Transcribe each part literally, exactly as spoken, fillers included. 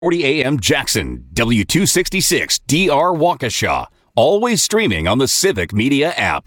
forty A M Jackson, W two sixty-six D R Waukesha. Always streaming on the Civic Media app.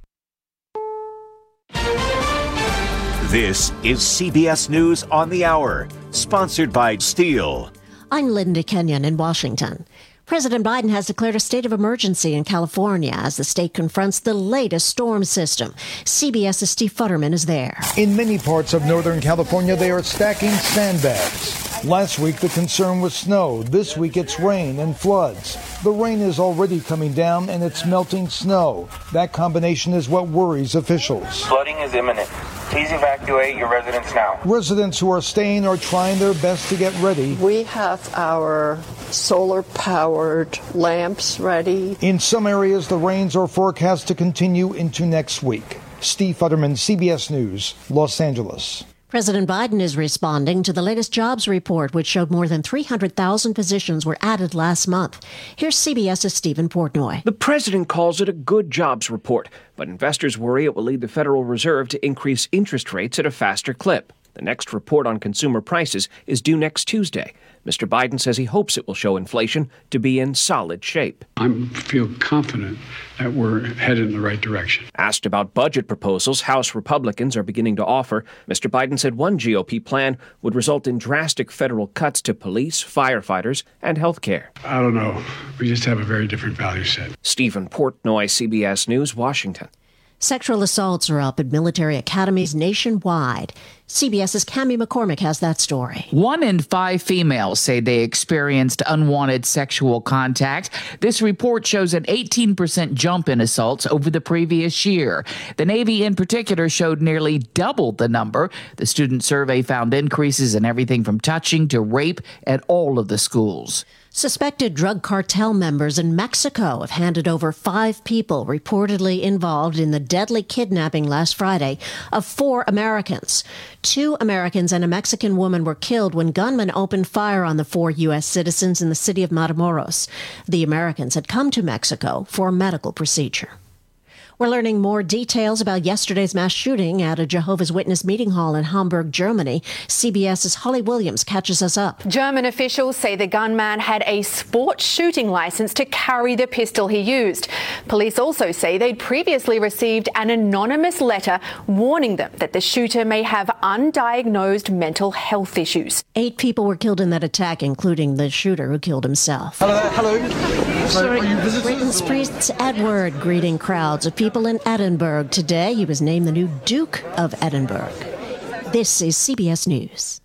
This is C B S News on the Hour, sponsored by Steel. I'm Linda Kenyon in Washington. President Biden has declared a state of emergency in California as the state confronts the latest storm system. CBS's Steve Futterman is there. In many parts of Northern California, they are stacking sandbags. Last week, the concern was snow. This week, it's rain and floods. The rain is already coming down, and it's melting snow. That combination is what worries officials. Flooding is imminent. Please evacuate your residents now. Residents who are staying are trying their best to get ready. We have our solar-powered lamps ready. In some areas, the rains are forecast to continue into next week. Steve Futterman, C B S News, Los Angeles. President Biden is responding to the latest jobs report, which showed more than three hundred thousand positions were added last month. Here's CBS's Stephen Portnoy. The president calls it a good jobs report, but investors worry it will lead the Federal Reserve to increase interest rates at a faster clip. The next report on consumer prices is due next Tuesday. Mister Biden says he hopes it will show inflation to be in solid shape. I feel confident that we're headed in the right direction. Asked about budget proposals House Republicans are beginning to offer, Mister Biden said one G O P plan would result in drastic federal cuts to police, firefighters, and health care. I don't know. We just have a very different value set. Stephen Portnoy, C B S News, Washington. Sexual assaults are up at military academies nationwide. CBS's Cammie McCormick has that story. One in five females say they experienced unwanted sexual contact. This report shows an eighteen percent jump in assaults over the previous year. The Navy in particular showed nearly double the number. The student survey found increases in everything from touching to rape at all of the schools. Suspected drug cartel members in Mexico have handed over five people reportedly involved in the deadly kidnapping last Friday of four Americans. Two Americans and a Mexican woman were killed when gunmen opened fire on the four U S citizens in the city of Matamoros. The Americans had come to Mexico for a medical procedure. We're learning more details about yesterday's mass shooting at a Jehovah's Witness meeting hall in Hamburg, Germany. CBS's Holly Williams catches us up. German officials say the gunman had a sports shooting license to carry the pistol he used. Police also say they'd previously received an anonymous letter warning them that the shooter may have undiagnosed mental health issues. Eight people were killed in that attack, including the shooter who killed himself. Hello there. Hello. Sorry, are you visitors? Britain's Prince Edward greeting crowds of people People in Edinburgh today. He was named the new Duke of Edinburgh. This is C B S News.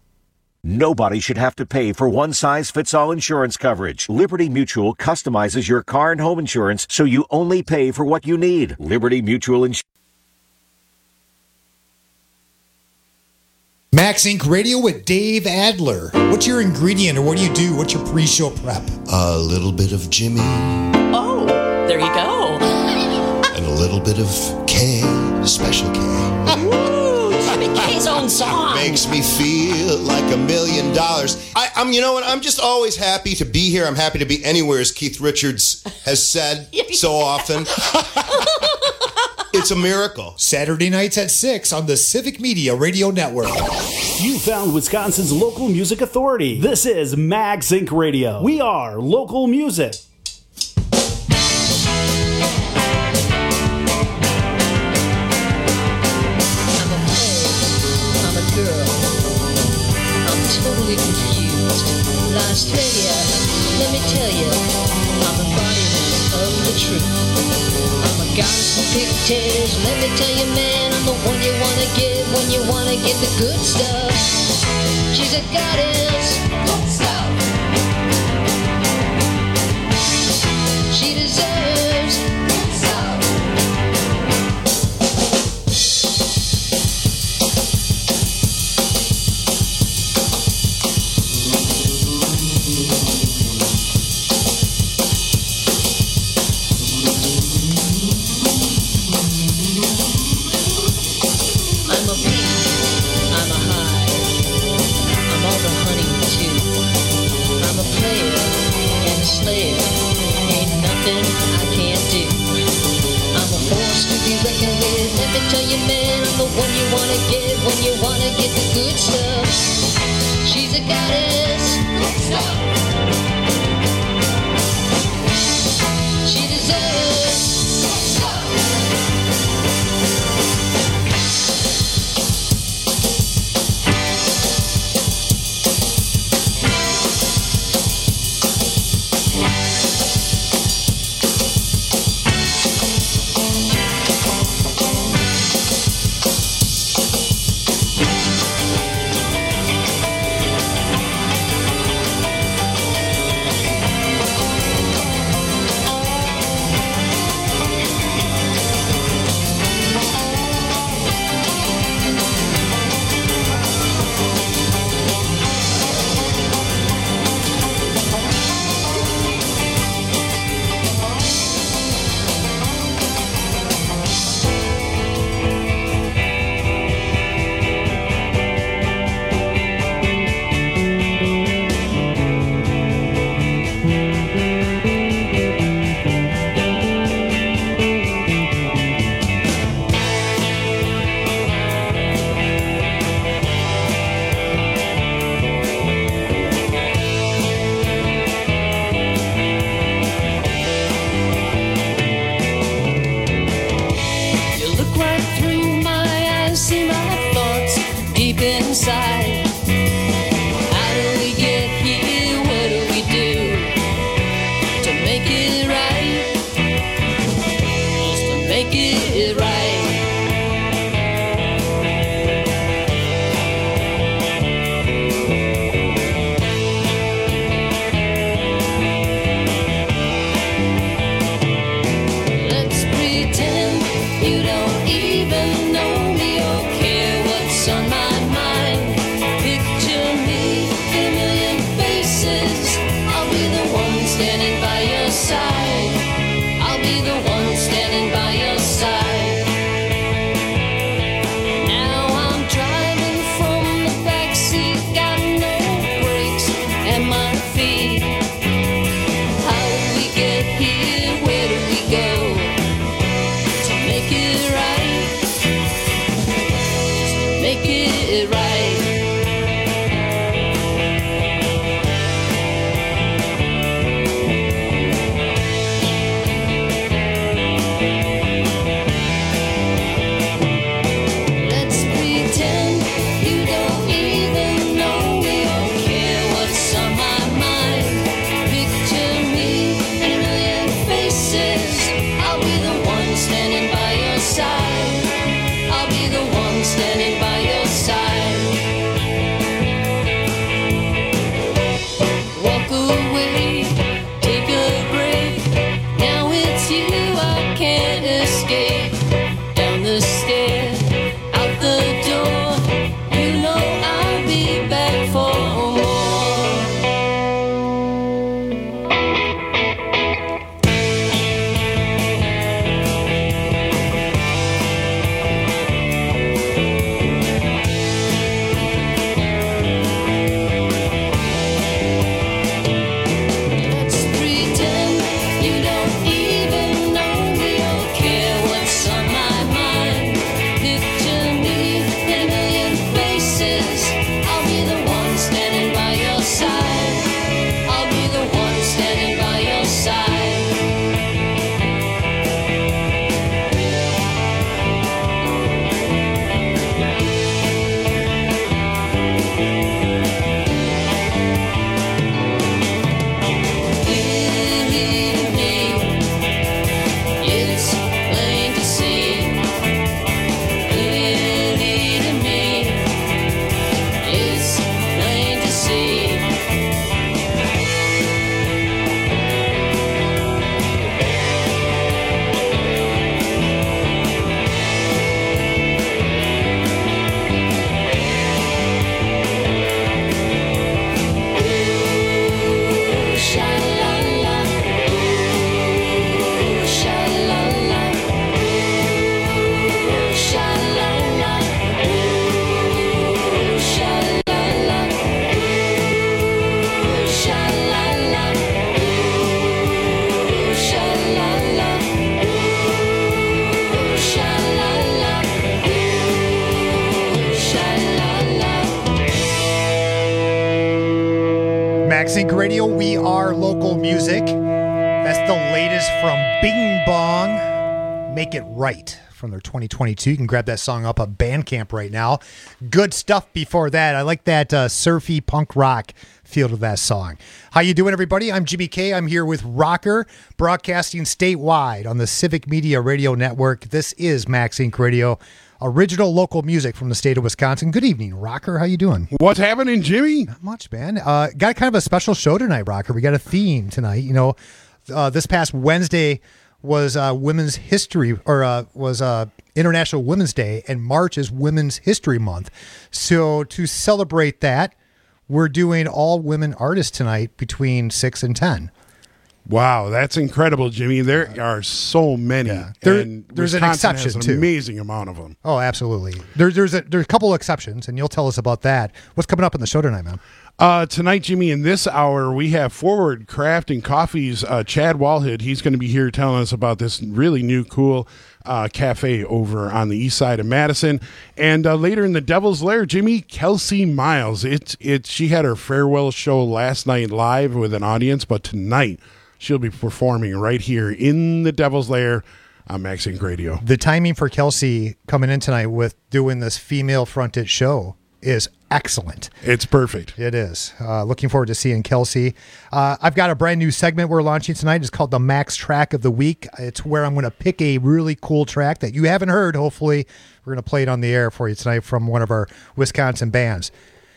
Nobody should have to pay for one-size-fits-all insurance coverage. Liberty Mutual customizes your car and home insurance so you only pay for what you need. Liberty Mutual Insurance. Max Incorporated. Radio with Dave Adler. What's your ingredient, or what do you do? What's your pre-show prep? A little bit of Jimmy. Oh, there you go. And a little bit of K, Special K. Ooh, Jimmy K's own song. Makes me feel like a million dollars. I, I'm, you know what? I'm just always happy to be here. I'm happy to be anywhere, as Keith Richards has said so often. It's a miracle. Saturday nights at six on the Civic Media Radio Network. You found Wisconsin's local music authority. This is Mag Zinc Radio. We are local music. Australia, let me tell you, I'm the embodiment of the truth. I'm a goddess of pigtails, let me tell you, man, I'm the one you wanna get when you wanna get the good stuff. She's a goddess, good stuff. She deserves good stuff. Tell you, man, I'm the one you wanna get when you wanna get the good stuff. She's a goddess. Good stuff. sha-la-la. Ooh, sha-la-la. Ooh, sha-la-la. Ooh, sha-la-la. Ooh, sha-la-la. Ooh, sha-la-la. Ooh, sha-la-la. Ooh, sha-la-la. MaxInc Radio, we are local music. That's the latest from Bing Bong. Make It Right from their twenty twenty-two. You can grab that song up on Bandcamp right now. Good stuff before that. I like that uh, surfy punk rock feel to that song. How you doing, everybody? I'm Jimmy K. I'm here with Rocker, broadcasting statewide on the Civic Media Radio Network. This is MaxInc Radio, original local music from the state of Wisconsin. Good evening, Rocker. How you doing? What's happening, Jimmy? Not much, man. Uh, got kind of a special show tonight, Rocker. We got a theme tonight. You know, uh, this past Wednesday was uh, Women's History, or uh, was uh, International Women's Day, and March is Women's History Month. So to celebrate that, we're doing all women artists tonight between six and ten. Wow, that's incredible, Jimmy. There are so many. Yeah. There, and there's an Wisconsin exception, has an too. amazing amount of them. Oh, absolutely. There, there's, a, there's a couple exceptions, and you'll tell us about that. What's coming up in the show tonight, man? Uh, tonight, Jimmy, in this hour, we have Forward Craft and Coffee's uh, Chad Walhead. He's going to be here telling us about this really new, cool uh, cafe over on the east side of Madison. And uh, later in the Devil's Lair, Jimmy, Kelsey Miles. It's it's she had her farewell show last night live with an audience, but tonight she'll be performing right here in the Devil's Lair on MaxInc Radio. The timing for Kelsey coming in tonight with doing this female-fronted show is excellent. It's perfect. It is. Uh, looking forward to seeing Kelsey. Uh, I've got a brand new segment we're launching tonight. It's called the Max Track of the Week. It's where I'm going to pick a really cool track that you haven't heard. Hopefully, we're going to play it on the air for you tonight from one of our Wisconsin bands.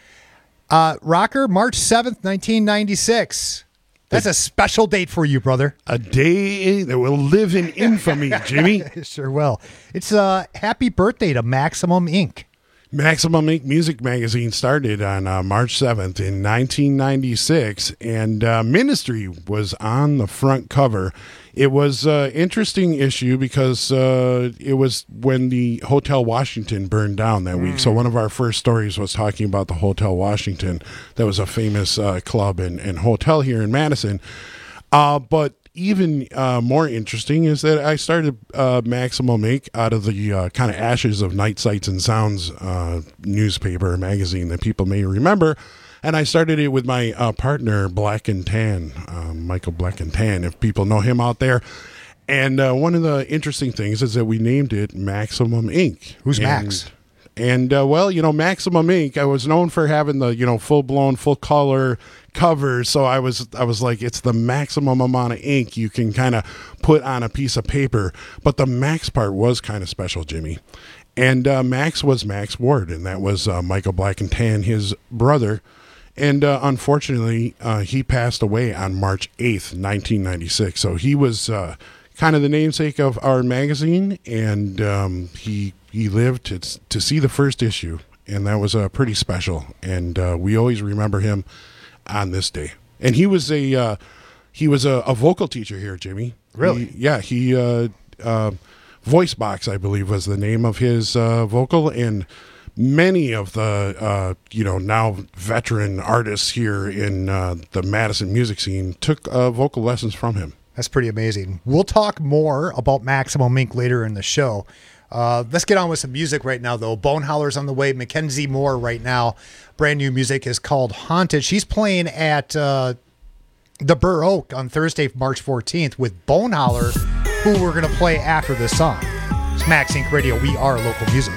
Uh, Rocker, March seventh, nineteen ninety-six. That's a special date for you, brother. A day that will live in infamy, Jimmy. It sure will. It's a uh, happy birthday to Maximum Incorporated. Maximum Ink Music Magazine started on uh, March seventh in nineteen ninety-six, and uh, Ministry was on the front cover. It was an interesting issue because uh, it was when the Hotel Washington burned down that week. So one of our first stories was talking about the Hotel Washington. That was a famous uh, club and, and hotel here in Madison. Uh, but even uh, more interesting is that I started uh, Maximum Ink out of the uh, kind of ashes of Night Sights and Sounds uh, newspaper, magazine that people may remember. And I started it with my uh, partner, Black and Tan, uh, Michael Black and Tan, if people know him out there. And uh, one of the interesting things is that we named it Maximum Ink. Who's and, Max? And, uh, well, you know, Maximum Ink, I was known for having the, you know, full-blown, full-color covers. So I was I was like, it's the maximum amount of ink you can kind of put on a piece of paper. But the Max part was kind of special, Jimmy. And uh, Max was Max Ward, and that was uh, Michael Black and Tan, his brother. And uh, unfortunately, uh, he passed away on March eighth, nineteen ninety-six. So he was uh, kind of the namesake of our magazine, and um, he he lived to to see the first issue, and that was uh, pretty special. And uh, we always remember him on this day. And he was a uh, he was a, a vocal teacher here, Jimmy. Really? He, yeah. He uh, uh, Voice Box, I believe, was the name of his uh, vocal, and many of the, uh, you know, now veteran artists here in uh, the Madison music scene took uh, vocal lessons from him. That's pretty amazing. We'll talk more about Maximum Ink later in the show. Uh, let's get on with some music right now, though. Bone Howler's on the way. Mackenzie Moore right now. Brand new music is called Haunted. She's playing at uh, the Burr Oak on Thursday, March fourteenth with Bone Howler, who we're going to play after this song. It's MaxInc Radio. We are local music.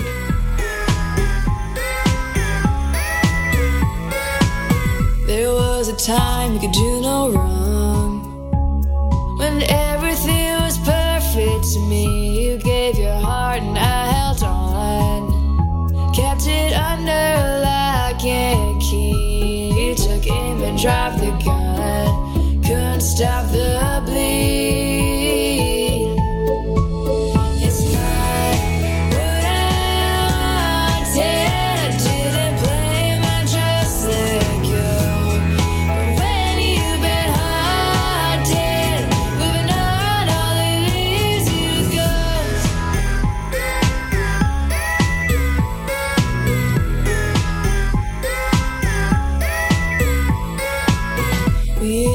There was a time you could do no wrong, when everything was perfect to me. You gave your heart and I held on, kept it under lock and key. You took aim and dropped the gun, couldn't stop the bleed. It's not what I wanted. I didn't blame, I just let go. But when you've been hard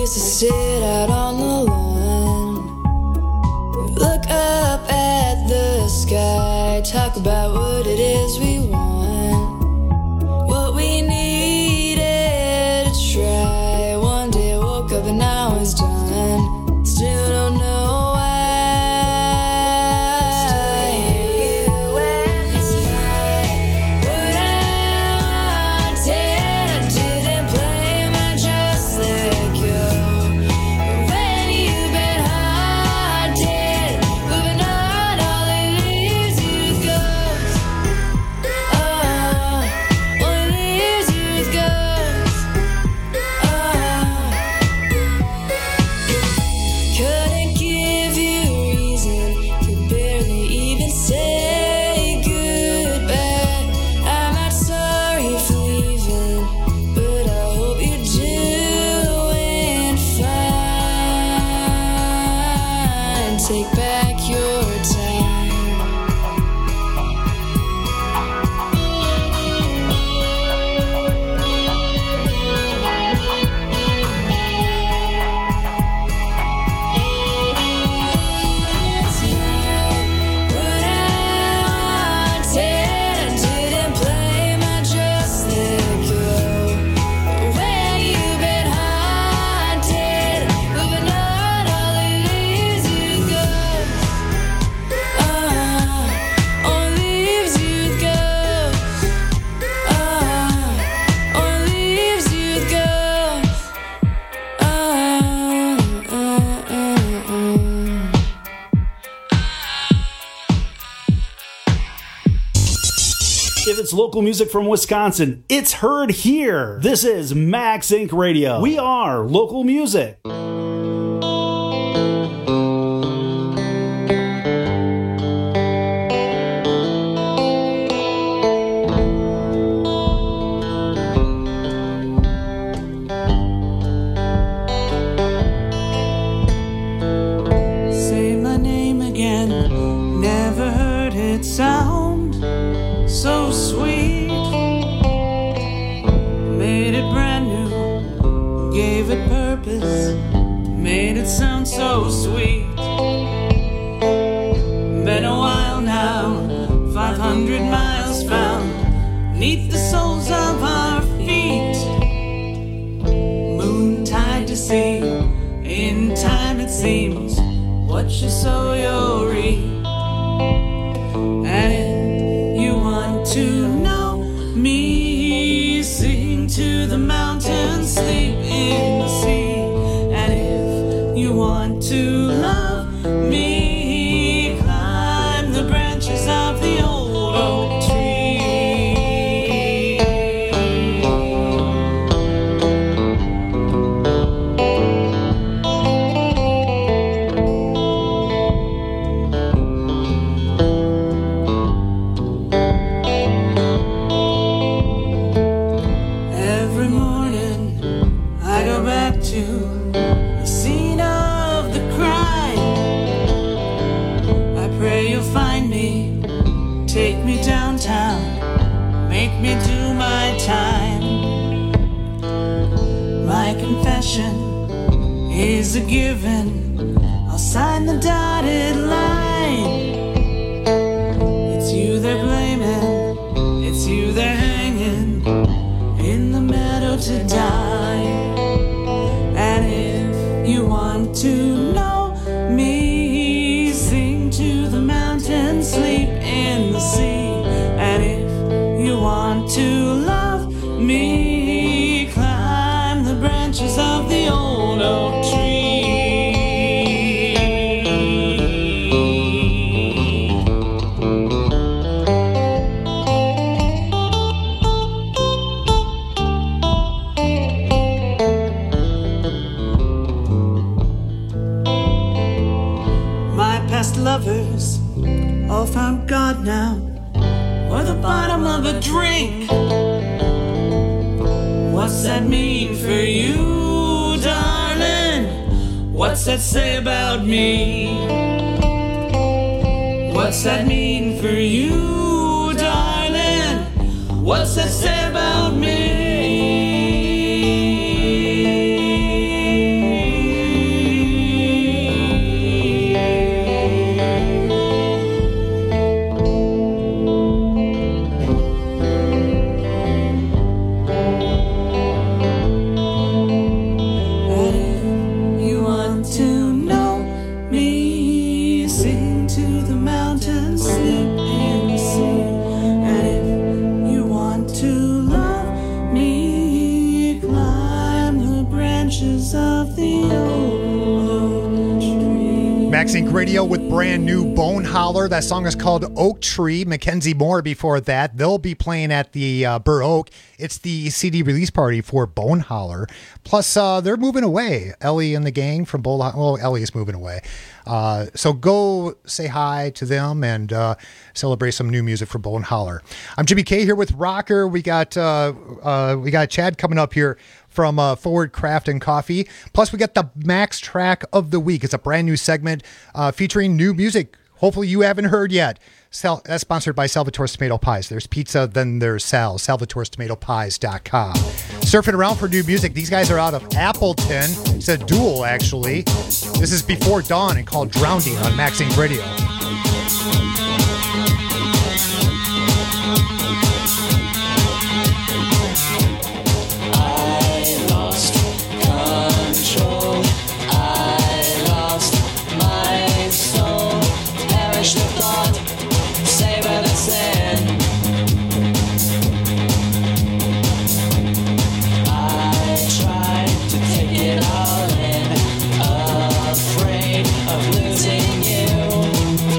used to sit out on the lawn, look up at the sky, talk about what it is we want, what we needed to try. One day I woke up and now it's done. Still don't know why. Take back your If it's local music from Wisconsin, it's heard here. This is Max Inc Radio. We are local music. Say my name again. Never heard it sound so sweet. Made it brand new, gave it purpose, made it sound so sweet. Been a while now, five hundred miles found neath the soles of our feet. Moon tied to sea, in time it seems, what you sow you'll reap. And you want to know me, sing to the mountains, sleep in the sea. And if you want to love me, climb the branches of the old oak tree. Every morning I go back to the scene of the crime. I pray you'll find me, take me downtown, make me do my time. My confession is a given, I'll sign the dotted line. It's you they're blaming, it's you they're hanging in the meadow to die. And if you want to know me, sing to the mountains, sleep in the sea. And if you want to love me, climb the branches of the old oak tree. My past lovers all found God now, or the bottom of a drink. What's that mean for you, darling? What's that say about me? What's that mean for you, darling? What's that say about me? of the old tree. Max Inc Radio with brand new Bone Holler. That song is called Oak Tree. Mackenzie Moore before that. They'll be playing at the uh, Burr Oak. It's the C D release party for Bone Holler. Plus, uh, they're moving away. Ellie and the gang from Bone Holler. Well, Ellie is moving away. Uh, so go say hi to them and uh, celebrate some new music for Bone Holler. I'm Jimmy K here with Rocker. We got uh, uh, we got Chad coming up here from uh, Forward Craft and Coffee. Plus, we got the Max Track of the Week. It's a brand new segment uh, featuring new music. Hopefully, you haven't heard yet. Sal- that's sponsored by Salvatore's Tomato Pies. There's pizza, then there's Sal. Salvatore's Tomato Pies dot com. Surfing around for new music. These guys are out of Appleton. It's a duel, actually. This is Before Dawn and called Drowning on Max Inc Radio. I lost control. I lost my soul. Perish the thought. Savor the sin. I tried to take it all in, afraid of losing you.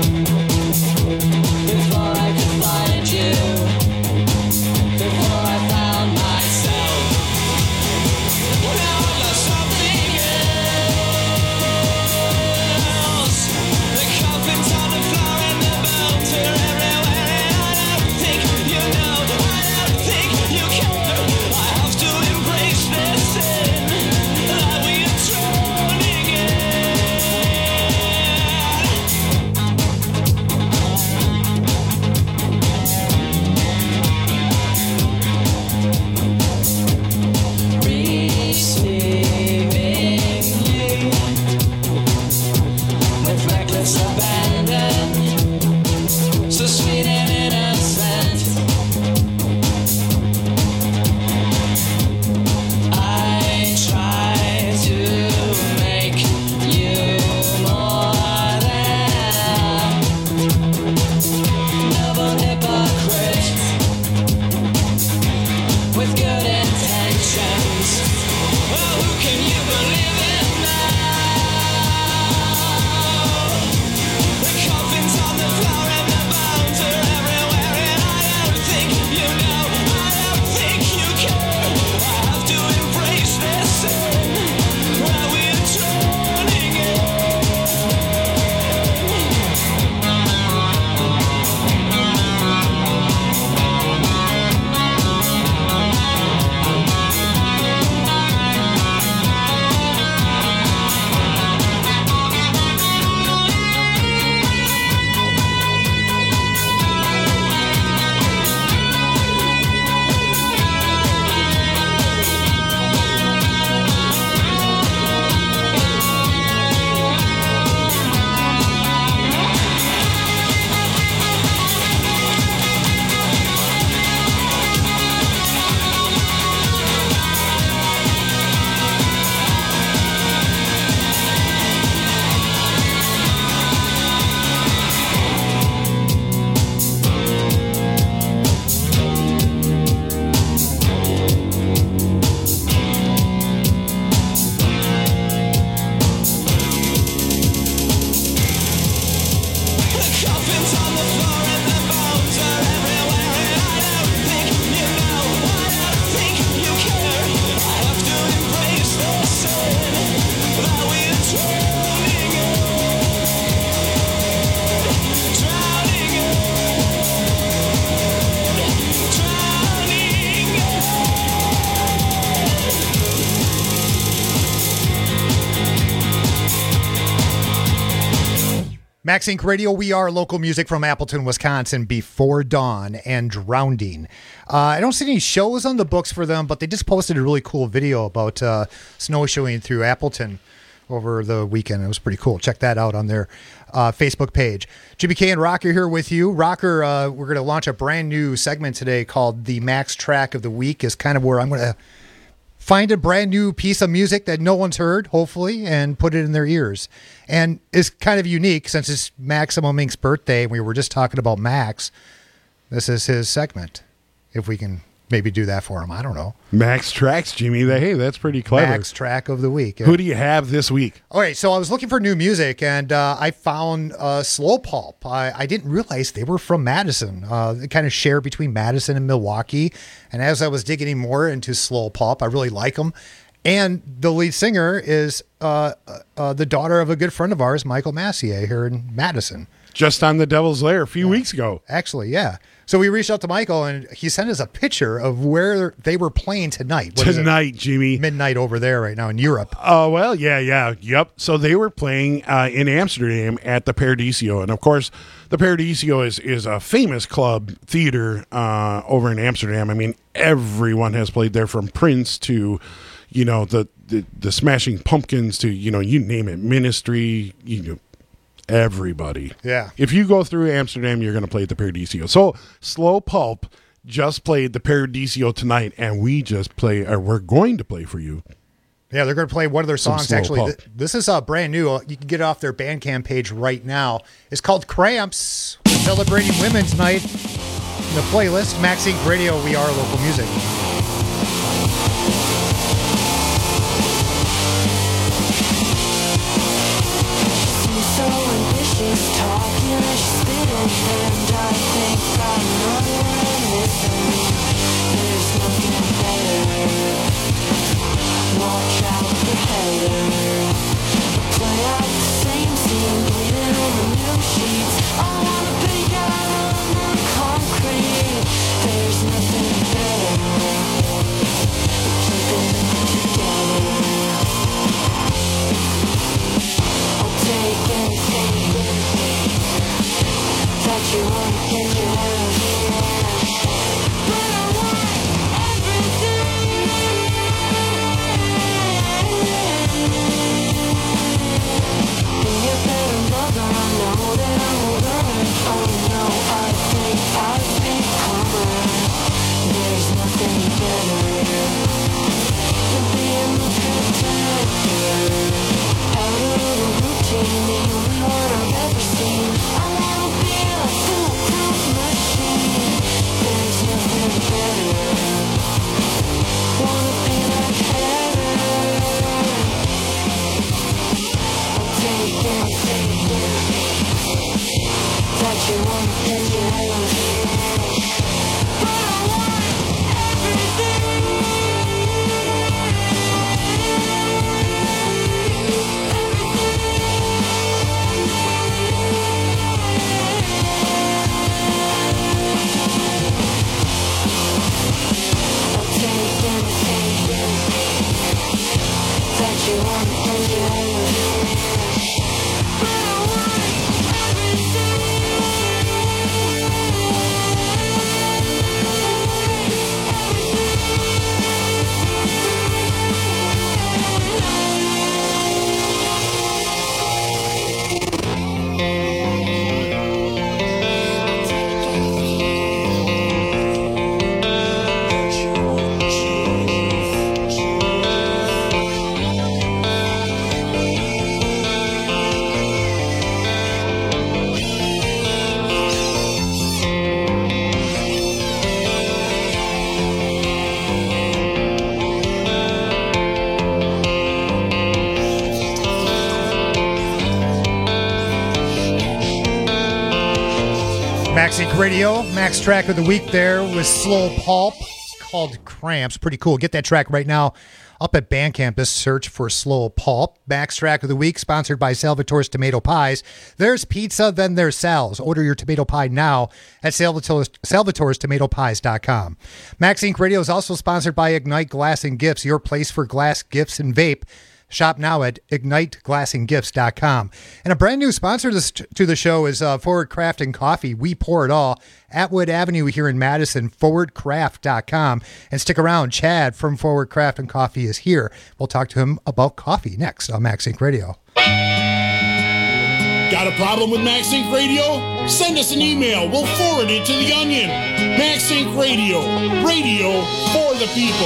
Before I could find you, before I found myself. Now I lost something else. The coffin's on the floor and the bones are everywhere, and I don't think you know, I don't think you care. I have to embrace this sin that we are drowning Receiving you with reckless abandon, so sweet and innocent. I try to make you more than noble hypocrite with good intentions. Well, who can you believe in now? The coffin's on the floor and the bones are everywhere, and I don't think you know, I don't think you care. I have to embrace this sin that we're drowning Max Inc Radio, we are local music from Appleton, Wisconsin, Before Dawn and Drowning. Uh, I don't see any shows on the books for them, but they just posted a really cool video about uh, snowshoeing through Appleton over the weekend. It was pretty cool. Check that out on their uh, Facebook page. Jimmy K and Rocker here with you. Rocker, uh, we're going to launch a brand new segment today called the Max Track of the Week. Is kind of where I'm going to find a brand new piece of music that no one's heard, hopefully, and put it in their ears. And it's kind of unique since it's Maximum Incorporated's birthday, and we were just talking about Max. This is his segment, if we can maybe do that for them. I don't know. Max Tracks, Jimmy. They, hey, that's pretty clever. Max Track of the week. Who do you have this week? Okay, so I was looking for new music, and uh, I found uh, Slow Pulp. I, I didn't realize they were from Madison. Uh, they kind of share between Madison and Milwaukee. And as I was digging more into Slow Pulp, I really like them. And the lead singer is uh, uh, the daughter of a good friend of ours, Michael Massier, here in Madison. Just on the Devil's Lair a few yeah. weeks ago. Actually, yeah. So we reached out to Michael, and he sent us a picture of where they were playing tonight. What tonight, Jimmy. Midnight over there right now in Europe. Oh, uh, well, yeah, yeah, yep. So they were playing uh, in Amsterdam at the Paradiso. And, of course, the Paradiso is, is a famous club theater uh, over in Amsterdam. I mean, everyone has played there, from Prince to, you know, the, the, the Smashing Pumpkins to, you know, you name it, Ministry, you know, everybody. Yeah. If you go through Amsterdam, you're going to play at the Paradiso. So Slow Pulp just played the Paradiso tonight, and we just play, or we're going to play for you. Yeah, they're going to play one of their Some songs. Slow Actually, Pulp. Th- this is uh, brand new. You can get it off their Bandcamp page right now. It's called Cramps. We're celebrating Women's Night. In the playlist, Max Inc Radio, we are local music. She's talking and she's spitting, and I think I'm reminiscing. There's nothing better. Watch out for Heather. Play out the same scene, bleeding on the new sheets. I wanna be out on the concrete. There's nothing better. Jumping together. I'll take anything that you want to have. But I want everything. Be a better mother, I know that I will learn. Oh no, I think I've become her. There's nothing better than being the protector. Out of the routine, the only one I've ever seen. I wanna be a foolproof machine. There's nothing better. Wanna be like Heather. I'll take anything that you want and you have. But I want everything. That you want and you have. But I want everything. Max Inc Radio, Max track of the week there was Slow Pulp. It's called Cramps. Pretty cool. Get that track right now up at Bandcamp. Just search for Slow Pulp. Max track of the week, sponsored by Salvatore's Tomato Pies. There's pizza, then there's Sal's. Order your tomato pie now at Salvatore's, Salvatore's Tomato Pies dot com. Max Inc Radio is also sponsored by Ignite Glass and Gifts, your place for glass, gifts, and vape. Shop now at ignite glass and gifts dot com. And a brand new sponsor to the show is uh, Forward Craft and Coffee. We pour it all. Atwood Avenue here in Madison, forward craft dot com. And stick around. Chad from Forward Craft and Coffee is here. We'll talk to him about coffee next on Max Inc Radio. Got a problem with Max Inc Radio? Send us an email. We'll forward it to the Onion. Max Inc Radio. Radio for the people.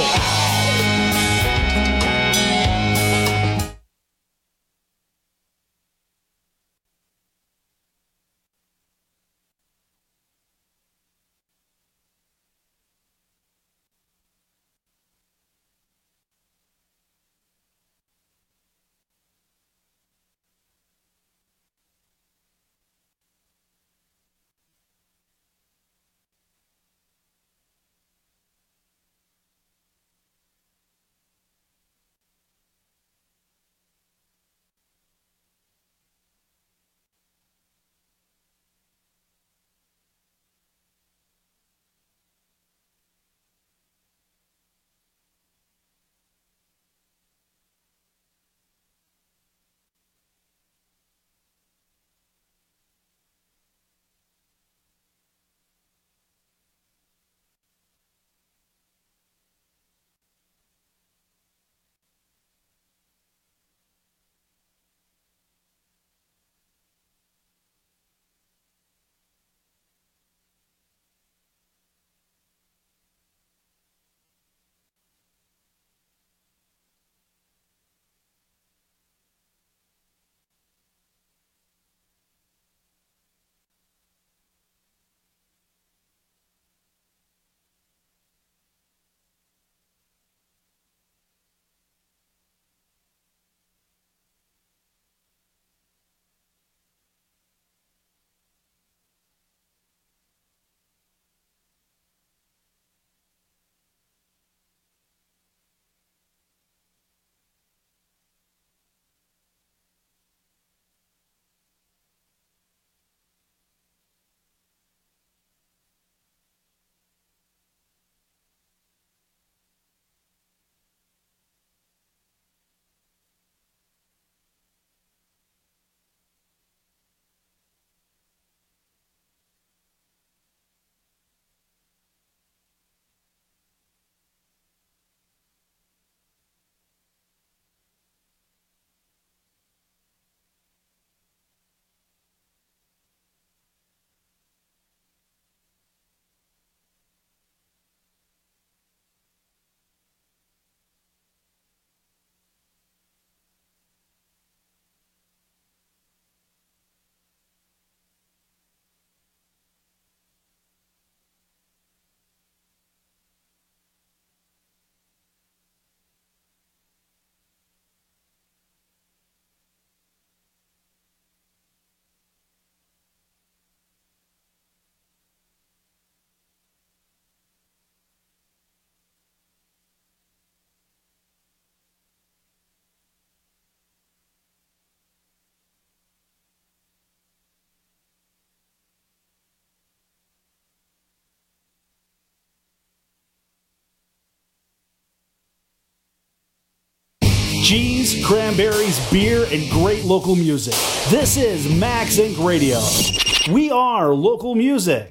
cheese, cranberries, beer, and great local music. This is Max Inc Radio. We are local music.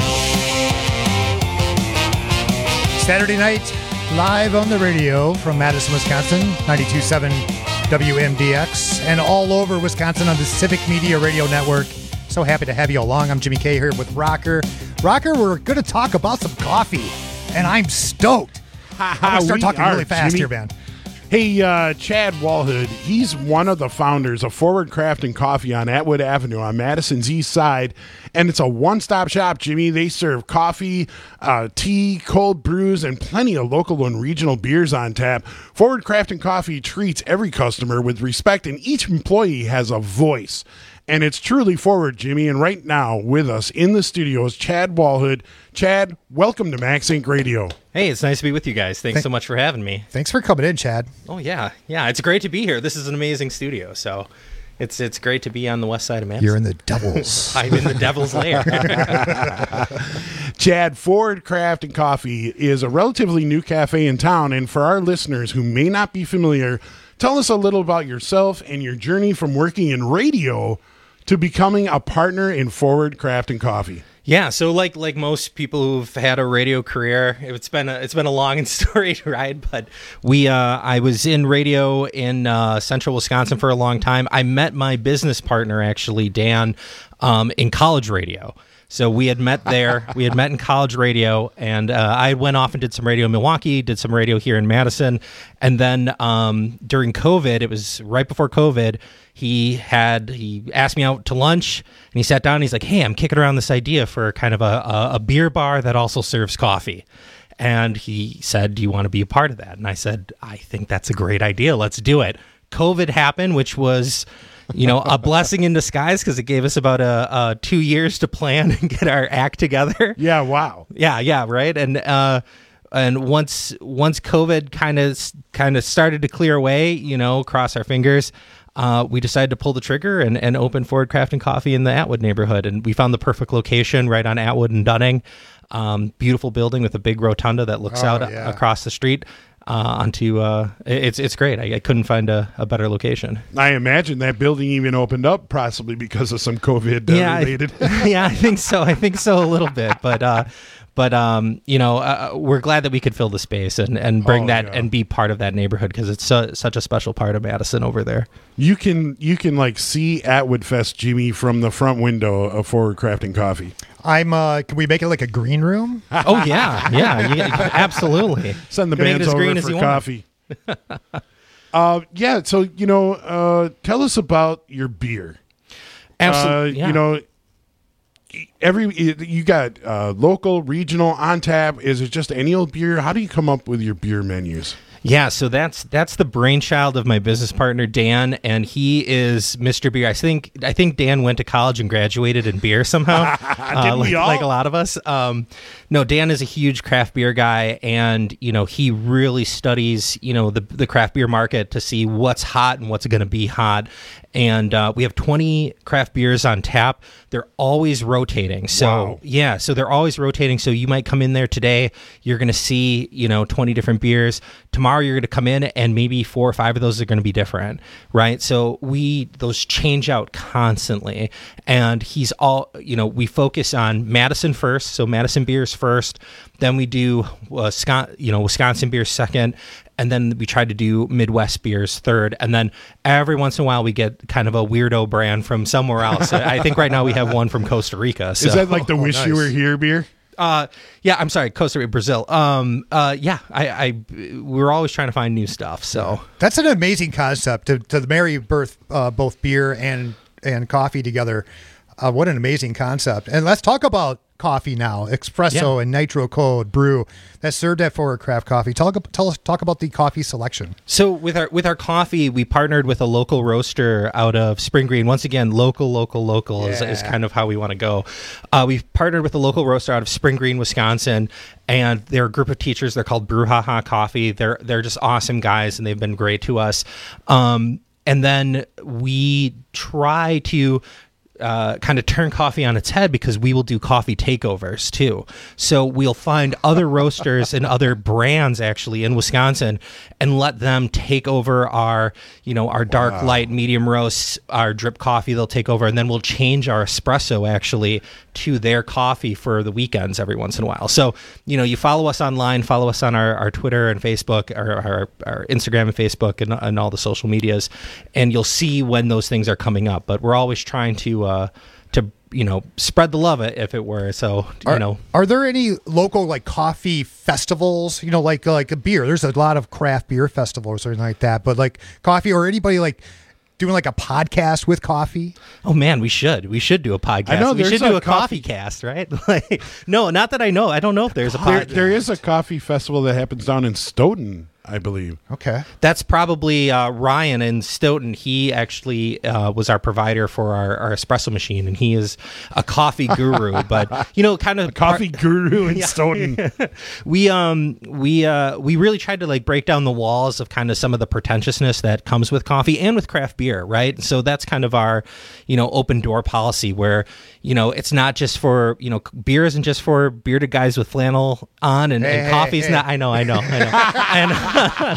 Saturday night, live on the radio from Madison, Wisconsin, ninety-two point seven W M D X, and all over Wisconsin on the Civic Media Radio Network. So happy to have you along. I'm Jimmy K here with Rocker. Rocker, we're going to talk about some coffee, and I'm stoked. I'm going to start We talking are, really fast Jimmy. here, man. Hey, uh, Chad Walhood, he's one of the founders of Forward Craft and Coffee on Atwood Avenue on Madison's east side, and it's a one-stop shop, Jimmy. They serve coffee, uh, tea, cold brews, and plenty of local and regional beers on tap. Forward Craft and Coffee treats every customer with respect, and each employee has a voice. And it's truly forward, Jimmy. And right now with us in the studio is Chad Walhood. Chad, welcome to Max Inc Radio. Hey, it's nice to be with you guys. Thanks Thank- so much for having me. Thanks for coming in, Chad. Oh, yeah. Yeah, it's great to be here. This is an amazing studio, so it's it's great to be on the west side of Madison. You're in the Devil's. I'm in the Devil's Lair. Chad, Forward Craft and Coffee is a relatively new cafe in town. And for our listeners who may not be familiar, tell us a little about yourself and your journey from working in radio to becoming a partner in Forward Craft and Coffee. Yeah, so like like most people who've had a radio career, it's been a, it's been a long and storied ride. But we, uh, I was in radio in uh, Central Wisconsin for a long time. I met my business partner actually, Dan, um, in college radio. So we had met there. We had met in college radio, and uh, I went off and did some radio in Milwaukee, did some radio here in Madison, and then um, during COVID, it was right before COVID. He had he asked me out to lunch, and he sat down. And he's like, "Hey, I'm kicking around this idea for kind of a, a, a beer bar that also serves coffee." And he said, "Do you want to be a part of that?" And I said, "I think that's a great idea. Let's do it." COVID happened, which was, you know, a blessing in disguise because it gave us about a, a two years to plan and get our act together. Yeah, wow. Yeah, yeah, right. And uh, and once once COVID kind of kind of started to clear away, you know, cross our fingers. Uh, we decided to pull the trigger and, and open Forward Craft and Coffee in the Atwood neighborhood. And we found the perfect location right on Atwood and Dunning. Um, beautiful building with a big rotunda that looks Oh, out yeah. across the street uh, onto, uh, it's it's great. I, I couldn't find a, a better location. I imagine that building even opened up possibly because of some COVID uh, Yeah, I- related. yeah, I think so. I think so a little bit. But, uh, but um, you know, uh, we're glad that we could fill the space and, and bring Oh, that yeah. and be part of that neighborhood because it's su- such a special part of Madison over there. You can you can like see Atwood Fest, Jimmy, from the front window of Forward Craft and Coffee. I'm. Uh, can we make it like a green room? Oh yeah, yeah, you, absolutely. Send the Can make it bands as over green as for you want. coffee. uh, yeah, so you know, uh, tell us about your beer. Absolutely, Uh, yeah. You know, every you got uh, local, regional, on tap. Is it just any old beer? How do you come up with your beer menus? Yeah, so that's that's the brainchild of my business partner Dan, and he is Mister Beer. I think I think Dan went to college and graduated in beer somehow, uh, Didn't we like, all? like a lot of us. Um, no, Dan is a huge craft beer guy, and you know he really studies you know the the craft beer market to see what's hot and what's going to be hot. And uh, we have twenty craft beers on tap. They're always rotating. So Wow. yeah, so they're always rotating. So you might come in there today, you're going to see, you know, twenty different beers. Tomorrow you're going to come in and maybe four or five of those are going to be different, right? So we, those change out constantly. And he's all, you know, we focus on Madison first. So Madison beers first. Then we do, uh, Scon- you know, Wisconsin beers second. And then we try to do Midwest beers third. And then every once in a while we get kind of a weirdo brand from somewhere else. I think right now we have one from Costa Rica. So. Is that like the Oh, Wish nice. You Were Here beer? Uh, yeah, I'm sorry, Costa Rica, Brazil. Um, uh, yeah, I, I, we're always trying to find new stuff. So That's an amazing concept to, to marry birth, uh, both beer and and coffee together. Uh, what an amazing concept! And let's talk about coffee now. Espresso Yeah. and nitro cold brew that's served at Forward Craft Coffee. Tell, tell us talk about the coffee selection. So with our with our coffee, we partnered with a local roaster out of Spring Green. Once again, local, local, local is, is kind of how we want to go. Uh, we've partnered with a local roaster out of Spring Green, Wisconsin, and they're a group of teachers. They're called Brouhaha Coffee. They're they're just awesome guys, and they've been great to us. Um, and then we try to uh, kind of turn coffee on its head because we will do coffee takeovers too. So we'll find other roasters and other brands actually in Wisconsin and let them take over our, you know, our dark, Wow. light, medium roasts, our drip coffee. They'll take over, and then we'll change our espresso actually to their coffee for the weekends every once in a while. So, you know, you follow us online, follow us on our, our Twitter and Facebook, or our, our Instagram and Facebook, and, and all the social medias, and you'll see when those things are coming up. But we're always trying to uh, to you know spread the love, if it were. So you Are, know, are there any local like coffee festivals? You know, like like a beer. There's a lot of craft beer festivals or anything like that. But like coffee, or anybody like doing like a podcast with coffee? Oh man, we should. We should do a podcast. I know we there's should do a a coffee, coffee- cast, right? Like, no, not that I know. I don't know if there's a There, podcast. there is a coffee festival that happens down in Stoughton, I believe. Okay. That's probably uh, Ryan in Stoughton. He actually uh, was our provider for our, our espresso machine, and he is a coffee guru. But you know, kind of a coffee guru in Stoughton. we um we uh we really tried to like break down the walls of kind of some of the pretentiousness that comes with coffee and with craft beer, right? So that's kind of our, you know, open door policy, where, you know, it's not just for, you know, beer isn't just for bearded guys with flannel on, and, Hey, and coffee's hey, not. I know, I know, I know. and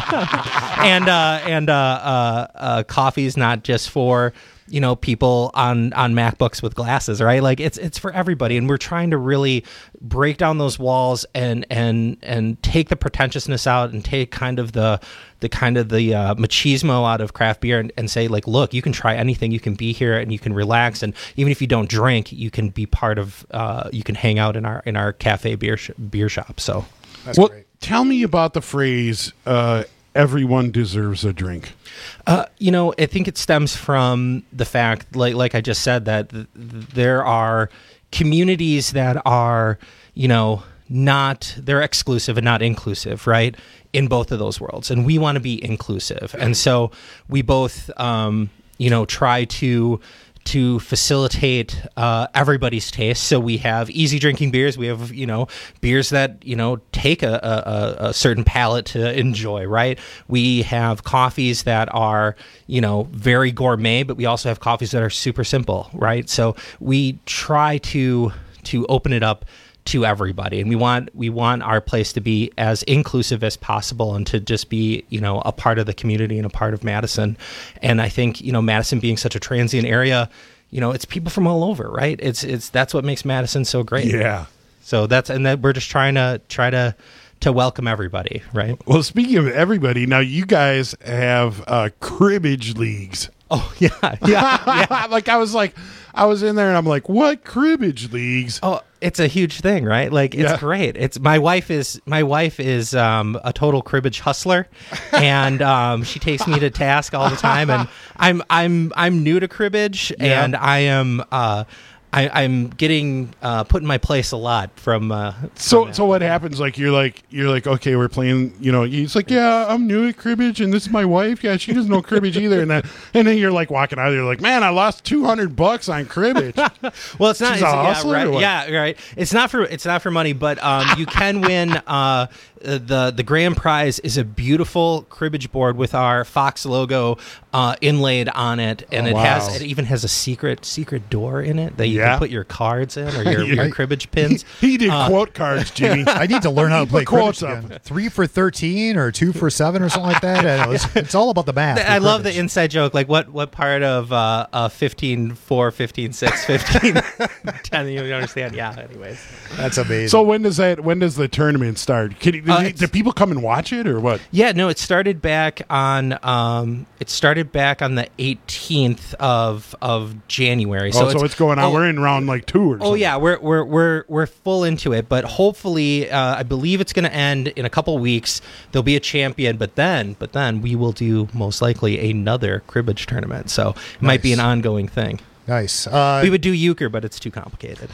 and uh, and uh, uh, uh, coffee's not just for, you know, people on on MacBooks with glasses, right? Like it's it's for everybody, and we're trying to really break down those walls and and and take the pretentiousness out, and take kind of the the kind of the uh, machismo out of craft beer, and, and say, like, look, you can try anything, you can be here, and you can relax, and even if you don't drink, you can be part of, uh, you can hang out in our in our cafe beer sh- beer shop. So, That's well, great. tell me about the phrase uh, "everyone deserves a drink." Uh, you know, I think it stems from the fact, like like I just said, that th- th- there are communities that are, you know, not, they're exclusive and not inclusive, right? In both of those worlds. And we want to be inclusive. And so we both, um, you know, try to to facilitate uh, everybody's taste. So we have easy drinking beers. We have, you know, beers that, you know, take a, a, a certain palate to enjoy, right? We have coffees that are, you know, very gourmet, but we also have coffees that are super simple, right? So we try to to open it up to everybody, and we want we want our place to be as inclusive as possible, and to just be, you know, a part of the community and a part of Madison. And I think, you know, Madison being such a transient area, you know, it's people from all over, right? It's it's that's what makes Madison so great. Yeah. So that's, and that we're just trying to try to to welcome everybody, right? Well, speaking of everybody, now you guys have uh, cribbage leagues. Oh yeah, yeah, yeah. Like I was like, I was in there and I'm like, what cribbage leagues? Oh, it's a huge thing, right? Like it's Yeah. great. It's my wife is my wife is um, a total cribbage hustler, and um, she takes me to task all the time. And I'm I'm I'm new to cribbage, Yeah. and I am uh, I, I'm getting uh, put in my place a lot from. Uh, So, so what happens? Like you're like you're like okay, we're playing. You know, he's like, yeah, I'm new at cribbage, and this is my wife. Yeah, she doesn't know cribbage either. And then and then you're like walking out, you're like, man, I lost two hundred bucks on cribbage. Well, it's not. She's It's, a yeah, hustler or right. what? Yeah, right. It's not for. It's not for money, but um, you can win. Uh, the the grand prize is a beautiful cribbage board with our Fox logo uh, inlaid on it, and Oh, it wow. has. It even has a secret secret door in it that you Yeah. can put your cards in, or your, Yeah. your cribbage pins. He, he did Uh, quote cards, Jimmy. I need to learn how to He play put quotes cribbage up. again. Three for thirteen or two for seven or something like that. And it was- it's all about the math. I with love the cribbage. inside joke. Like, what what part of uh, uh, fifteen four, fifteen six, fifteen ten, you don't understand? Yeah, anyways. That's amazing. So when does that? When does the tournament start? Can you, Uh, do, it's- do people come and watch it or what? Yeah, no, it started back on um, it started back on the eighteenth of of January. So, oh, so it's, going on. oh, We're in round like two or Oh something. yeah, we're we're we're we're full into it, but hopefully, uh, I believe it's going to end in a couple weeks. There'll be a champion, but then but then we will do most likely another cribbage tournament. So it might be an Nice. ongoing thing. Nice. Uh, we would do euchre, but it's too complicated.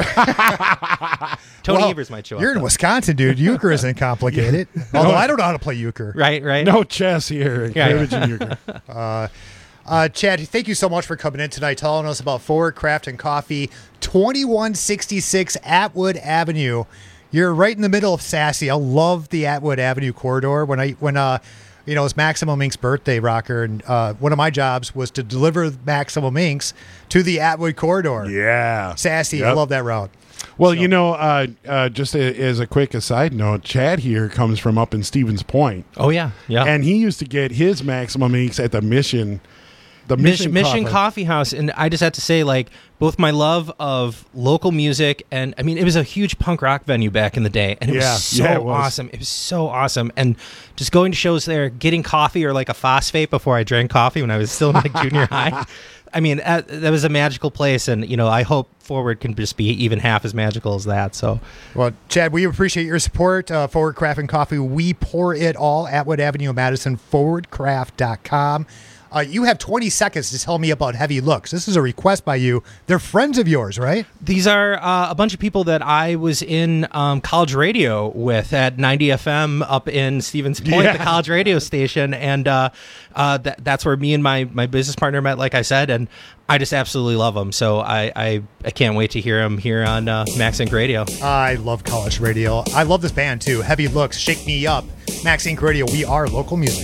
Tony well, Evers might show up. You're in though. Wisconsin, dude. Euchre isn't complicated. Although I don't know how to play euchre. Right, right. No chess here. Yeah, Cribbage yeah. and euchre. Uh, uh, Chad, thank you so much for coming in tonight, telling us about Forward Craft and Coffee, twenty-one sixty-six Atwood Avenue. You're right in the middle of Sassy. I love the Atwood Avenue corridor. When I when uh you know, it's Maximum Incorporated's birthday, Rocker, and uh, one of my jobs was to deliver Maximum Incorporated to the Atwood corridor. Yeah. Sassy, Yep. I love that route. Well, you know, uh, uh, just a, as a quick aside note, Chad here comes from up in Stevens Point. Oh, yeah. Yeah. And he used to get his Maximum Inks at the Mission. The Mission, Mission, Mission Coffee. Coffee House. And I just have to say, like, both my love of local music and, I mean, it was a huge punk rock venue back in the day. And it Yeah, was so yeah, it was. awesome. It was so awesome. And just going to shows there, getting coffee or like a phosphate before I drank coffee when I was still in like junior high. I mean, uh, that was a magical place. And, you know, I hope Forward can just be even half as magical as that. So, well, Chad, we appreciate your support. Uh, Forward Craft and Coffee, we pour it all. Atwood Avenue, Madison, forward craft dot com. Uh, you have twenty seconds to tell me about Heavy Looks. This is a request by you. They're friends of yours, right? These are uh, a bunch of people that I was in um, college radio with at ninety F M up in Stevens Point, Yeah. the college radio station. And uh, uh, th- that's where me and my, my business partner met, like I said. And I just absolutely love them. So I, I, I can't wait to hear them here on uh, Max Inc Radio. I love college radio. I love this band, too. Heavy Looks, Shake Me Up. Max Inc Radio, we are local music.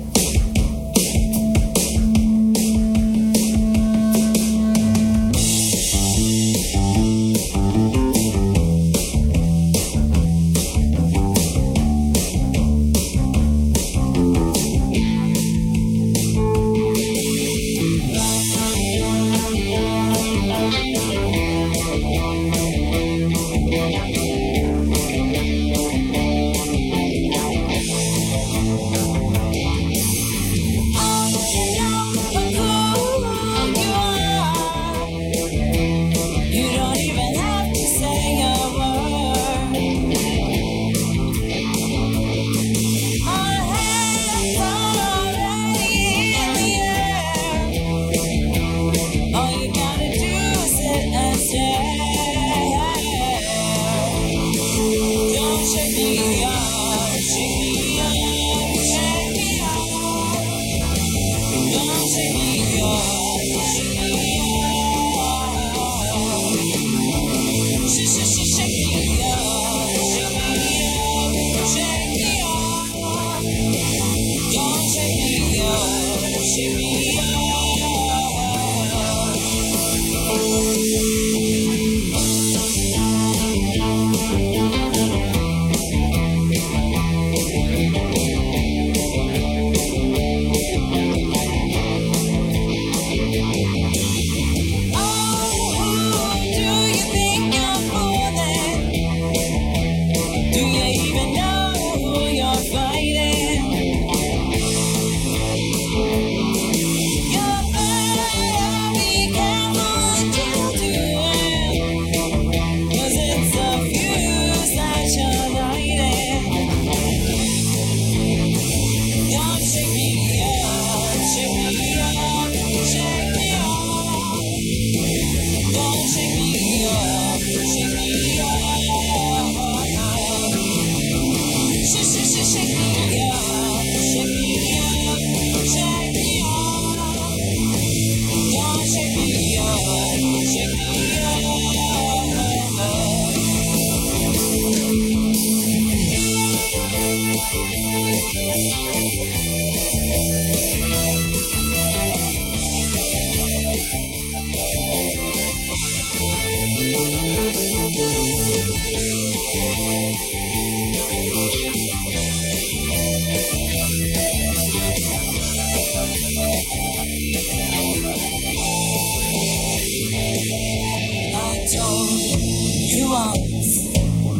I told you once,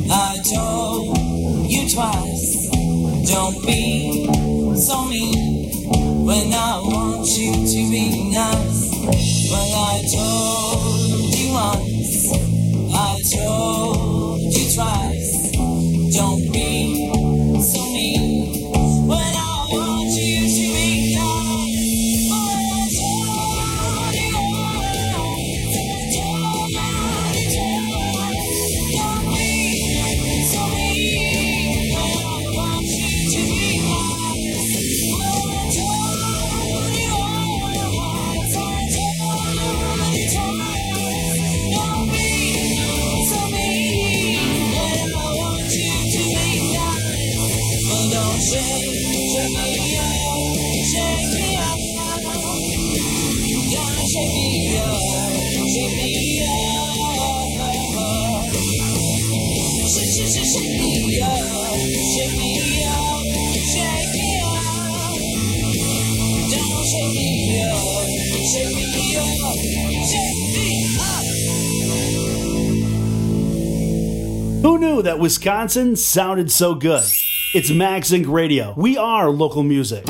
I told you twice, don't be so mean when I want you to be nice. Well, I told you once, I told you twice, don't be so mean when I want you to be nice. Well, I told you once, I told you twice, don't be so mean when I want you to be nice. Well, I told you once, I told you twice, don't be so mean. Who knew that Wisconsin sounded so good? It's MagZinc Radio. We are local music.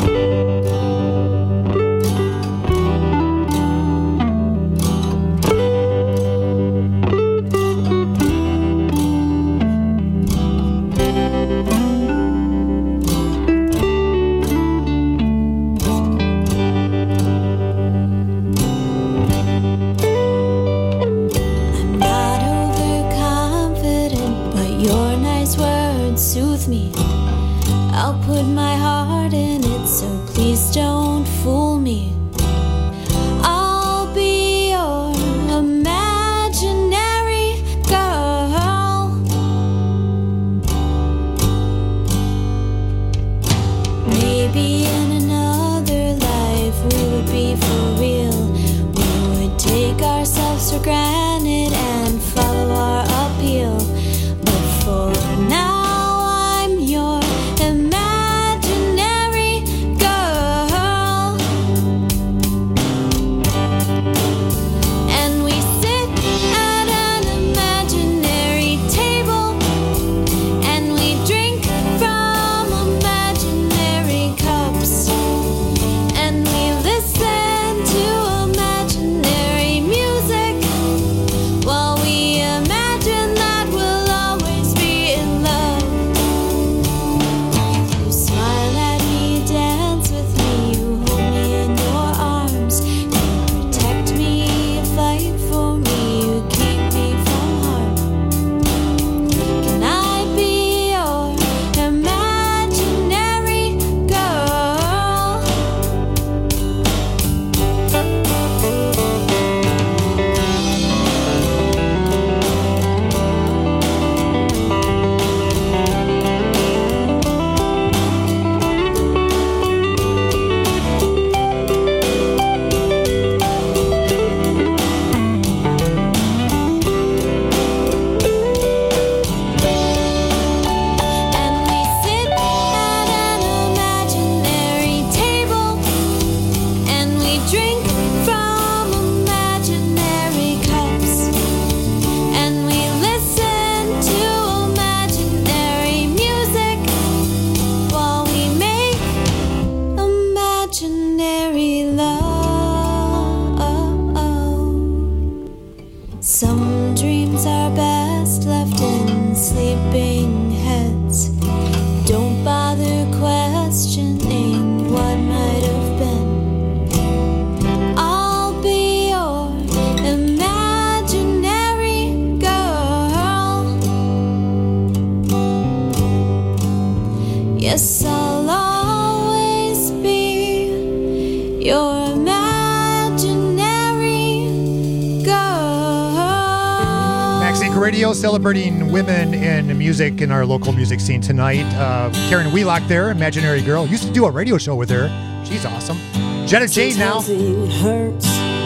Celebrating women in music in our local music scene tonight. Uh, Karen Wheelock there, Imaginary Girl. Used to do a radio show with her. She's awesome. Jetta Jade now. It hurts.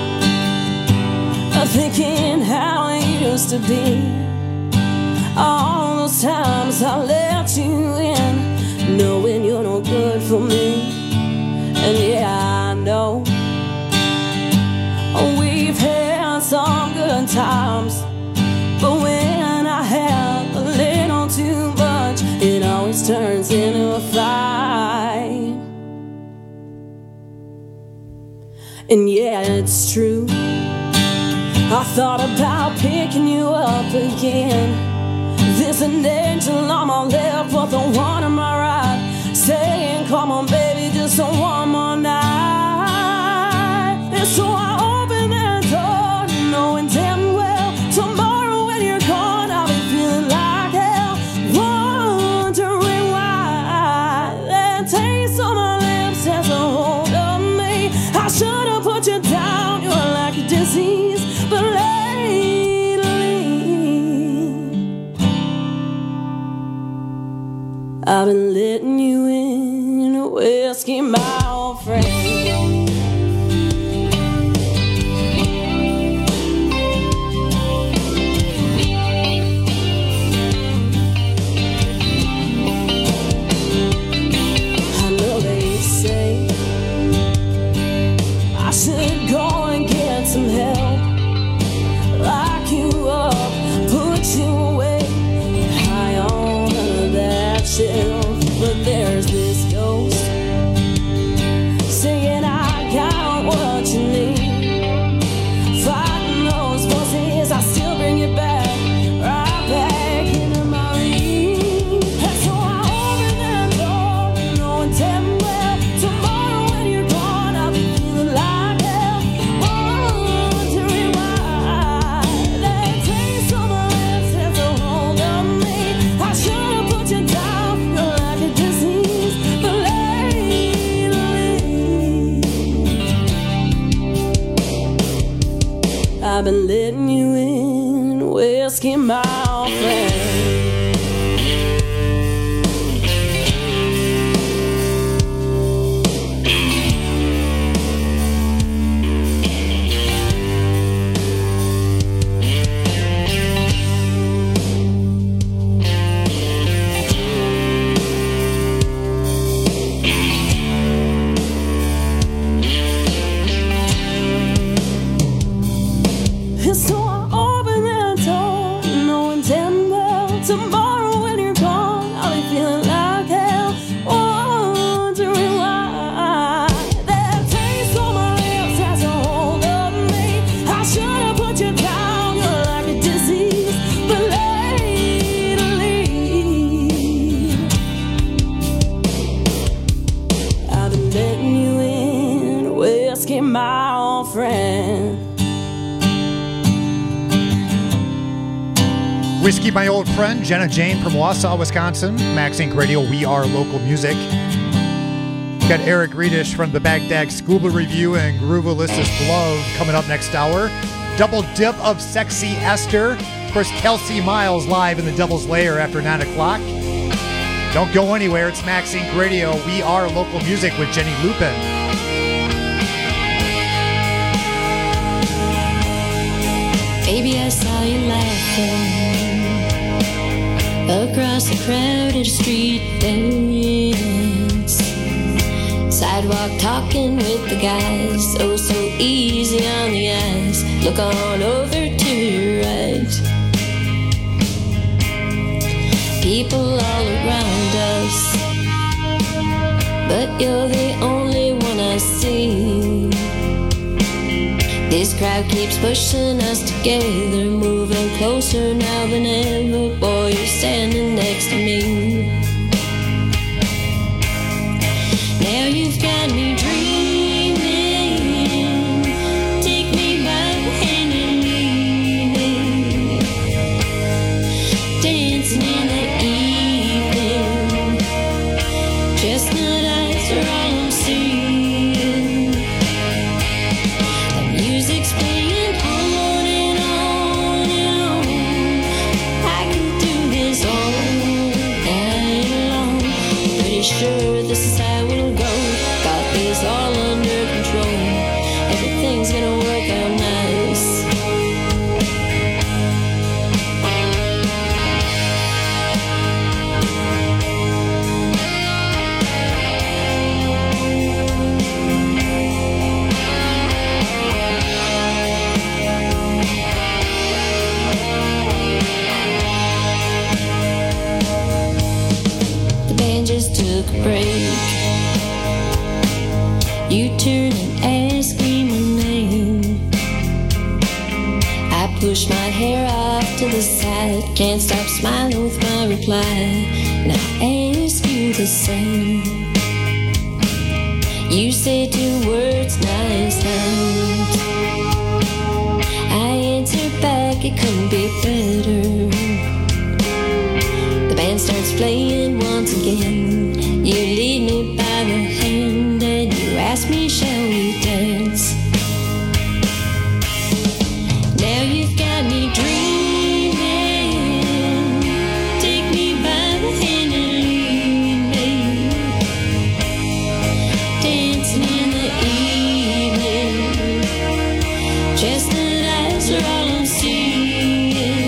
I'm thinking how it used to be. All those times I let you in, knowing you're no good for me. And yeah, I know we've had some good times, but when I have a little too much, it always turns into a fight. And yeah, it's true, I thought about picking you up again. There's an angel on my left, but the one on my right, saying, come on baby, just one more night. And so I open that door, knowing damn well tomorrow when you're gone, I'll be feeling like hell, wondering why that taste on my lips has a hold of me. I should have put you down, you're like a disease, but lately I've been letting you in a whiskey, my old friend. I've been letting you in, whiskey, my friend. So I open that door, knowing damn well tomorrow when you're gone, I'll be feeling like hell, wondering why that taste on my lips has a hold of me. I should have put you down, you're like a disease, but lately I've been letting you in, whiskey, my old friend. Whiskey, my old friend, Jenna Jane from Wausau, Wisconsin. Max Inc Radio, we are local music. Got Eric Riedish from the Baghdad Scuba Review and Groovalicious Glove coming up next hour. Double dip of Sexy Esther. Of course, Kelsey Miles live in the Devil's Lair after nine o'clock. Don't go anywhere. It's Max Inc Radio. We are local music with Jenny Lupin. Baby, I saw you laughing across a crowded street dance. Sidewalk talking with the guys, oh so easy on the eyes. Look on over to your right. People all around us, but you're the only one I see. This crowd keeps pushing us together, moving closer now than ever. Boy, you're standing next to me. Now you've got me dreaming. Take me by the hand and lead me, dancing in the evening. Chestnut eyes are all I'm seeing. Sure, this is how it'll go. Got this all under control. Everything's gonna work out nice. The band just took a break. You turn and ask me my name. I push my hair off to the side, can't stop smiling with my reply, and I ask you the same. You say two words, nice night. I answer back, it couldn't be better. The band starts playing once again. You lead me by the hand and you ask me, shall we dance? Now you've got me dreaming. Take me by the hand and lead me, dancing in the evening. Chestnut eyes are all I'm seeing.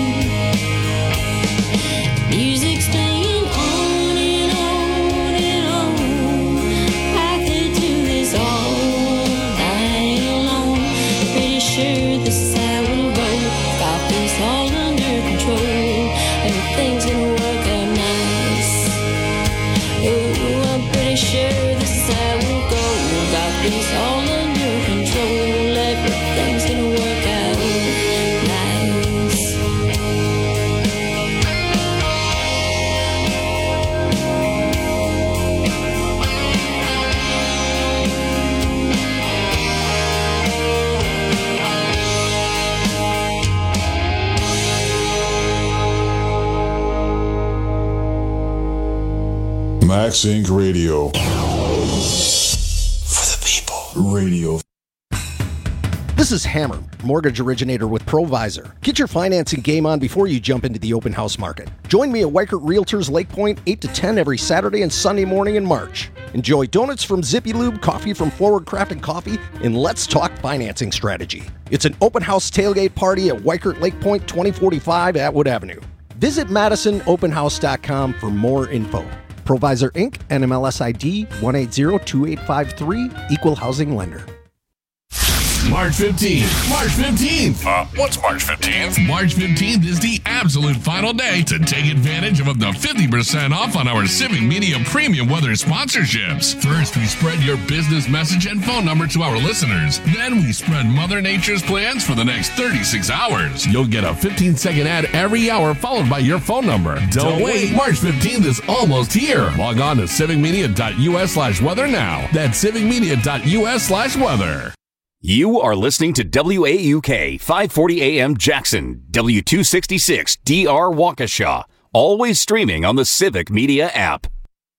Music's playing on and on and on. I could do this all night long. Pretty sure this is how it'll go. Got this all under control. Everything's gonna work out nice. Oh, I'm pretty sure this is how it'll go. Got this all under control. Everything's gonna work out nice. Max Inc Radio. For the people. Radio. The This is Hammer, mortgage originator with Provisor. Get your financing game on before you jump into the open house market. Join me at Weichert Realtors Lake Point eight to ten every Saturday and Sunday morning in March. Enjoy donuts from Zippy Lube, coffee from Forward Crafting Coffee, and let's talk financing strategy. It's an open house tailgate party at Weichert Lake Point twenty forty-five Atwood Avenue. Visit Madison Open House dot com for more info. Provisor Incorporated, N M L S I D one eight zero two eight five three, Equal Housing Lender. March fifteenth. March fifteenth. Uh, what's March fifteenth? March fifteenth is the absolute final day to take advantage of up to fifty percent off on our Civic Media Premium Weather sponsorships. First, we spread your business message and phone number to our listeners. Then we spread Mother Nature's plans for the next thirty-six hours. You'll get a fifteen second ad every hour followed by your phone number. Don't, Don't wait. wait. March fifteenth is almost here. Log on to civic media dot U S slash weather now. That's civic media dot U S slash weather. You are listening to W A U K five forty A M Jackson, W two sixty-six D R Waukesha, always streaming on the Civic Media app.